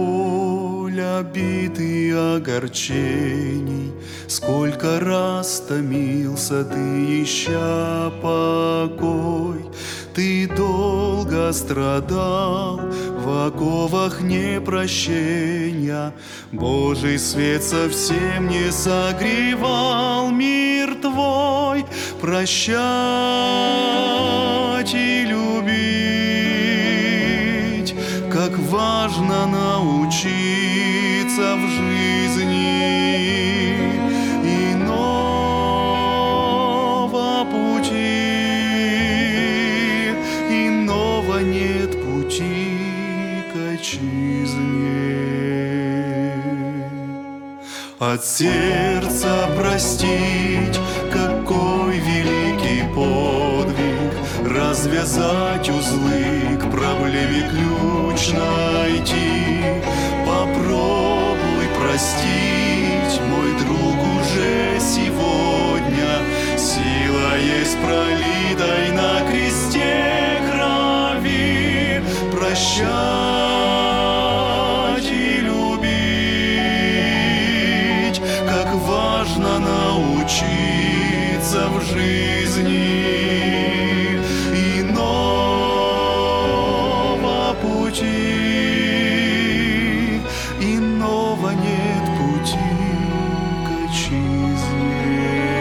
боль, обид и огорчений, сколько раз томился ты, ища покой. Ты долго страдал в оковах непрощения, Божий свет совсем не согревал мир твой. Прощать и любить, как важно научиться в жизни. Иного пути, иного нет пути к отчизне. От сердца простить, какой великий подвиг, развязать узлы, к проблеме ключ найти. Попробуй простить, мой друг, уже сегодня. Сила есть пролитой на кресте крови. Прощать и любить, как важно научиться в жизни. Иного пути, иного нет пути к отчизне.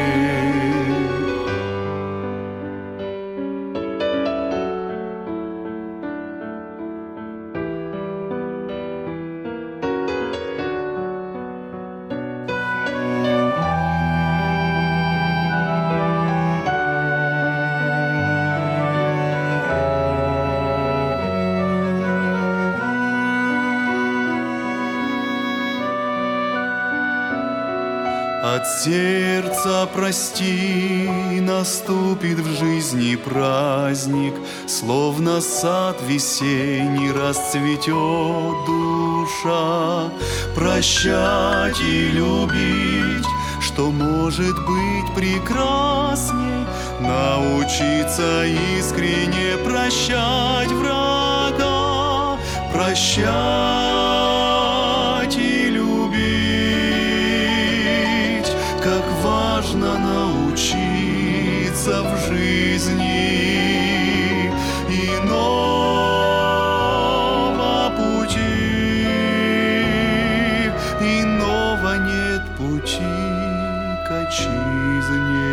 От сердца прости, наступит в жизни праздник, словно сад весенний расцветет душа. Прощать и любить, что может быть прекрасней, научиться искренне прощать врага. Прощать и любить, как важно научиться в жизни. Иного пути, иного нет пути к отчизне.